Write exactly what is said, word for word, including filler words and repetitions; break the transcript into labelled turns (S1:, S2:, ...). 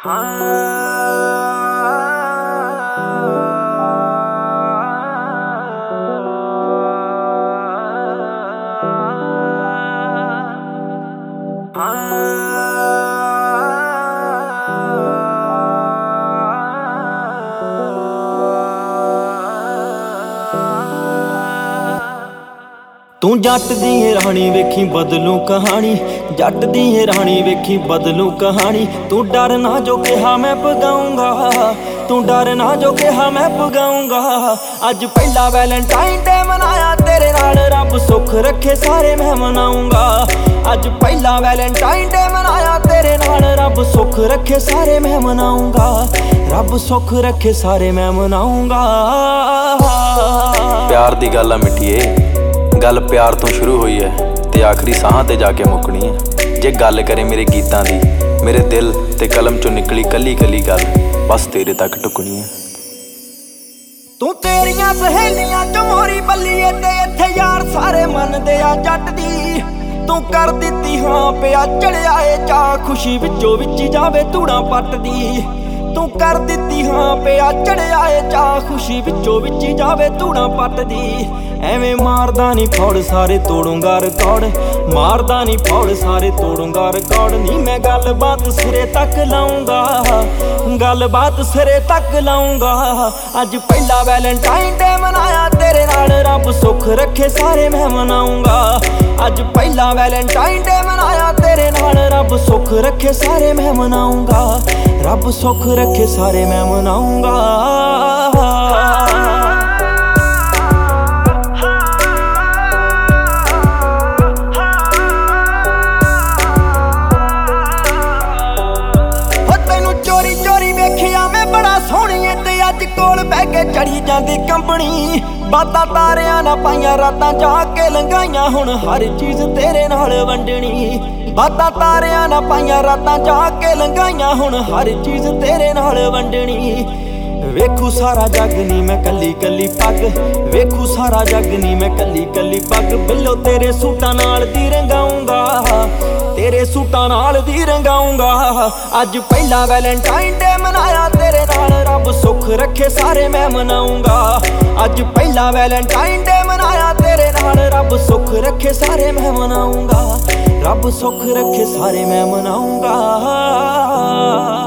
S1: तू जट दी राणी वेखी बदलू कहानी, जट दी राणी वेखी बदलू कहानी। तू डर ना जो कहा मैं पगाऊंगा, तू डर ना जो कहा मैं पगाऊंगा। अज पहला वैलेंटाइन डे मनाया तेरे नाल, रब सुख रखे सारे मैं मनाऊंगा। अज पहला वैलेंटाइन डे मनाया तेरे नाल, रब सुख रखे सारे मैं मनाऊंगा। रब सुख रखे सारे मैं मनाऊंगा।
S2: प्यार दी गल आ मिठिए, गल प्यार तो शुरू हुई है ते आखिरी साहां ते जाके मुकनी है। जे गल करे मेरे गीतां दी, मेरे दिल ते कलम चों निकली कली कली गल बस तेरे तक टुकनी है।
S1: तू तेरियां सहेलियां च मोरी बल्लीए ते इत्थे यार सारे मनदे आ जट दी। तू कर दित्ती हां पिया चढ़िया ए चा, खुशी विचों विच जावे धूड़ां पटदी। तू कर दित्ती हां पिया चढ़िया ए चा, खुशी विचों विच जावे धूड़ां पटदी। एवें मारदा नी फौड़ सारे तोड़ूंगा रिकॉर्ड, मारदा नी फौड़ सारे तोड़ूंगा रिकॉर्ड। नी मैं गल बात सिरे तक लाऊंगा, गल बात सिरे तक लाऊंगा। अज पहला वैलेंटाइन डे मनाया तेरे नाल, रब सुख रखे सारे मैं मनाऊंगा। अज पहला वैलेंटाइन डे मनाया तेरे नाल, रब सुख रखे सारे मैं मनाऊंगा। रब सुख रखे सारे मैं मनाऊंगा। अज कोल बह के चढ़ी जाती कंपनी, बातां तारियां ना पाइयां रातां जाके लंघाइयां, हुण हर चीज तेरे नाल वंडनी। बातां तारियां ना पाइयां रातां जाके लंघाइयां, हुण हर चीज तेरे नाल वंडनी। वेखू सारा जग नी मैं कली कली पग, वेखू सारा जग नी मैं कली कली पग। बिल्लो तेरे सूटां नाल दी रंगाऊंगा, तेरे सूटां नाल दी रंगाऊंगा। अज पहला वैलेंटाइन डे मनाया तेरे नाल, रब सुख रखे सारे मैं मनाऊंगा। अज पहला वैलेंटाइन डे मनाया तेरे नाल, रब सुख रखे सारे मैं मनाऊंगा। रब सुख रखे सारे मैं मनाऊंगा।